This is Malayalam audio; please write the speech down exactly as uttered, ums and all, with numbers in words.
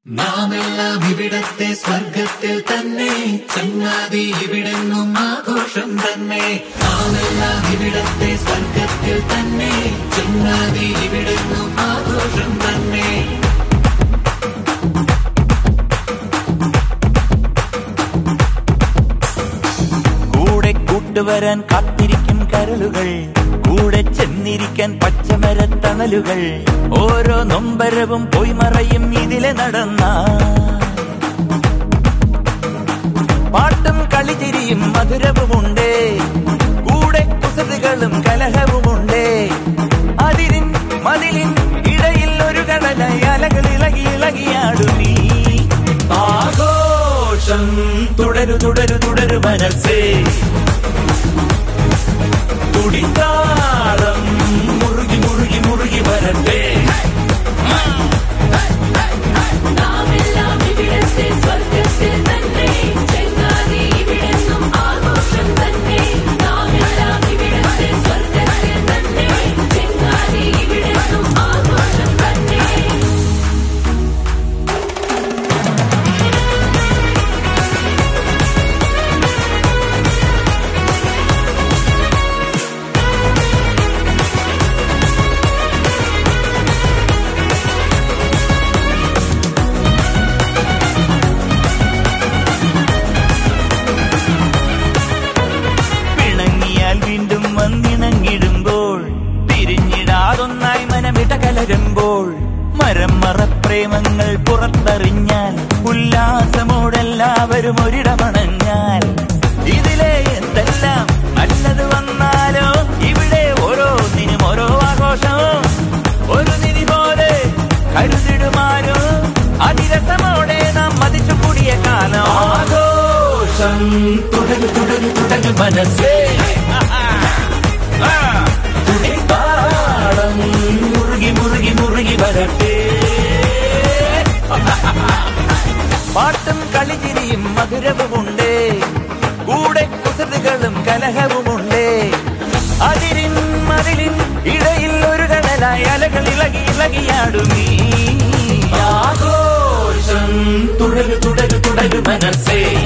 നാമെല്ലാം ഇവിടത്തെ സ്വർഗത്തിൽ തന്നെ, ചങ്ങാതി ഇവിടെന്നും ആഘോഷം തന്നെ. നാമെല്ലാം ഇവിടത്തെ സ്വർഗത്തിൽ തന്നെ, ചങ്ങാതി ഇവിടെന്നും ആഘോഷം തന്നെ. കൂടെ കൂട്ടുവരാൻ കാത്തിരിക്കും കരളുകൾ, കൂടെ ചെന്നിരിക്കാൻ പച്ചമരത്തണലുകൾ. ഓരോ നൊമ്പരവും പോയി മറയും ഇതിലെ നടന്ന പാട്ടും കളിചിരിയും മധുരവുമുണ്ടേ, കൂടെ കുസൃതികളും കലഹവുമുണ്ടേ. അതിരിൻ മതിലിൻ ഇടയിൽ ഒരു കടലായി അലകൾ ഇളകി ഇളകിയാടുമീ ആഘോഷം. തുടരു തുടരു തുടരു മനസ്സേ, തുടിത്താളം മുറുകി മുറുകി മുറുകി വരട്ടെ. നാമെല്ലാം ഇവിടത്തെ സ്വർഗത്തിൽ തന്നെ, ചങ്ങാതി ഇവിടെന്നും ആഘോഷം തന്നെ. നാമെല്ലാം ഇവിടത്തെ സ്വർഗത്തിൽ തന്നെ, ചങ്ങാതി ഇവിടെന്നും ആഘോഷം തന്നെ. വീണ്ടും വന്നിണങ്ങിടുമ്പോൾ, പിരിഞ്ഞിടാതൊന്നായി മനമിട കലരുമ്പോൾ, മരം മറപ്രേമങ്ങൾ പുറത്തറിഞ്ഞാൽ, ഉല്ലാസമോടെല്ലാവരും ഒരിടമണഞ്ഞാൽ, ഇതിലെ എന്തെല്ലാം നല്ലത് വന്നാലോ ഇവിടെ ഓരോന്നിനും ഓരോ ആഘോഷമോ. ഒരു നിധി പോലെ കരുതിടുമാരോ അതിരസമോടെ നാം മതിച്ചു കൂടിയ കാലം. ആഘോഷം തുടരു തുടരു തുടരു മനസ്സേ, തുടിപ്പാടം മുറുകി മുറുകി മുറുകി വരട്ടെ. പാട്ടും കളിചിരിയും മധുരവുമുണ്ടേ, കൂടെ കുസൃതികളും കലഹവുമുണ്ടേ. അതിരിൻ മതിലിൻ ഇടയിൽ ഒരു കടലായി അലകൾ ഇളകി ഇളകിയാടുമീ ആഘോഷം. തുടരു തുടരു തുടരു മനസ്സേ.